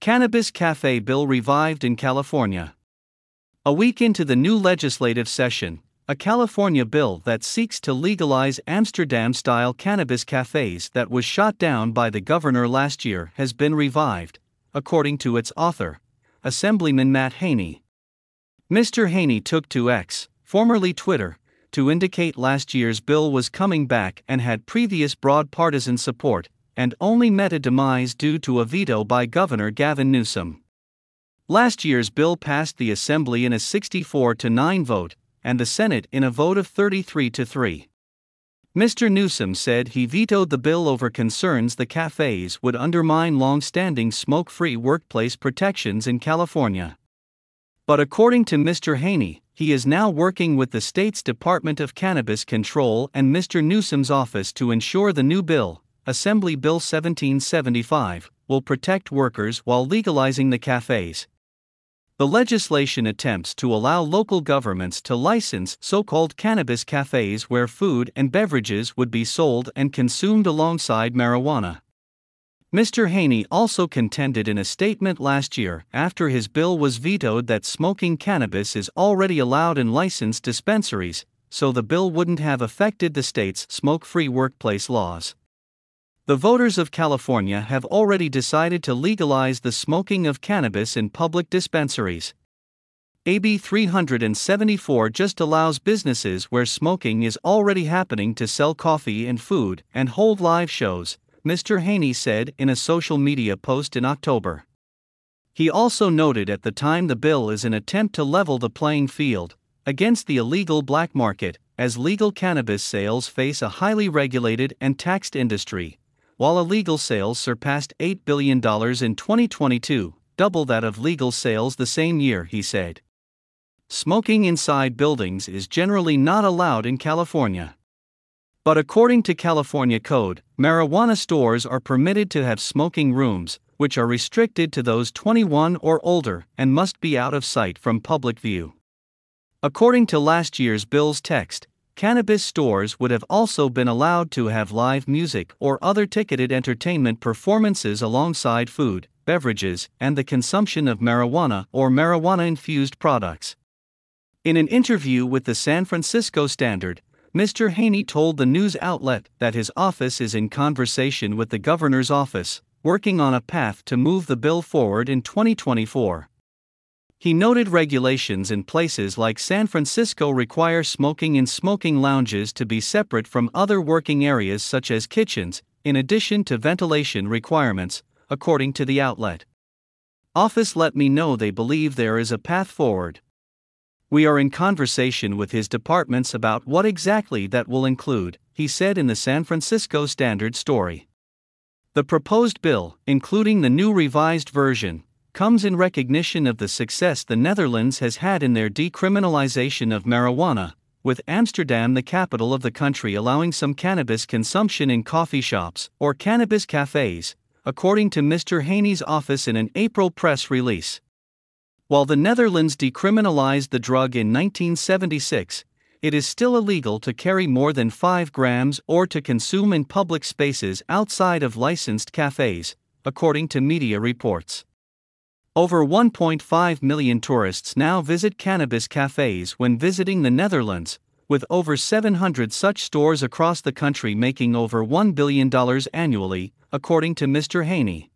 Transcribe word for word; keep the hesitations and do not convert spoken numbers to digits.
Cannabis cafe bill revived in California. A week into the new legislative session, a California bill that seeks to legalize Amsterdam-style cannabis cafes that was shot down by the governor last year has been revived, according to its author, Assemblyman Matt Haney. Mister Haney took to X, formerly Twitter, to indicate last year's bill was coming back and had previous broad partisan support, and only met a demise due to a veto by Governor Gavin Newsom. Last year's bill passed the Assembly in a sixty-four to nine vote, and the Senate in a vote of thirty-three to three. Mister Newsom said he vetoed the bill over concerns the cafes would undermine long-standing smoke-free workplace protections in California. But according to Mister Haney, he is now working with the state's Department of Cannabis Control and Mister Newsom's office to ensure the new bill, Assembly Bill seventeen seventy-five, will protect workers while legalizing the cafes. The legislation attempts to allow local governments to license so-called cannabis cafes where food and beverages would be sold and consumed alongside marijuana. Mister Haney also contended in a statement last year after his bill was vetoed that smoking cannabis is already allowed in licensed dispensaries, so the bill wouldn't have affected the state's smoke-free workplace laws. The voters of California have already decided to legalize the smoking of cannabis in public dispensaries. A B three seventy-four just allows businesses where smoking is already happening to sell coffee and food and hold live shows, Mister Haney said in a social media post in October. He also noted at the time the bill is an attempt to level the playing field against the illegal black market, as legal cannabis sales face a highly regulated and taxed industry, while illegal sales surpassed eight billion dollars in twenty twenty-two, double that of legal sales the same year, he said. Smoking inside buildings is generally not allowed in California. But according to California code, marijuana stores are permitted to have smoking rooms, which are restricted to those twenty-one or older and must be out of sight from public view. According to last year's bill's text, cannabis stores would have also been allowed to have live music or other ticketed entertainment performances alongside food, beverages, and the consumption of marijuana or marijuana-infused products. In an interview with the San Francisco Standard, Mister Haney told the news outlet that his office is in conversation with the governor's office, working on a path to move the bill forward in twenty twenty-four. He noted regulations in places like San Francisco require smoking in smoking lounges to be separate from other working areas such as kitchens, in addition to ventilation requirements, according to the outlet. Office let me know they believe there is a path forward. We are in conversation with his departments about what exactly that will include, he said in the San Francisco Standard story. The proposed bill, including the new revised version, comes in recognition of the success the Netherlands has had in their decriminalization of marijuana, with Amsterdam the capital of the country allowing some cannabis consumption in coffee shops or cannabis cafes, according to Mister Haney's office in an April press release. While the Netherlands decriminalized the drug in nineteen seventy-six, it is still illegal to carry more than five grams or to consume in public spaces outside of licensed cafes, according to media reports. Over one point five million tourists now visit cannabis cafes when visiting the Netherlands, with over seven hundred such stores across the country making over one billion dollars annually, according to Mister Haney.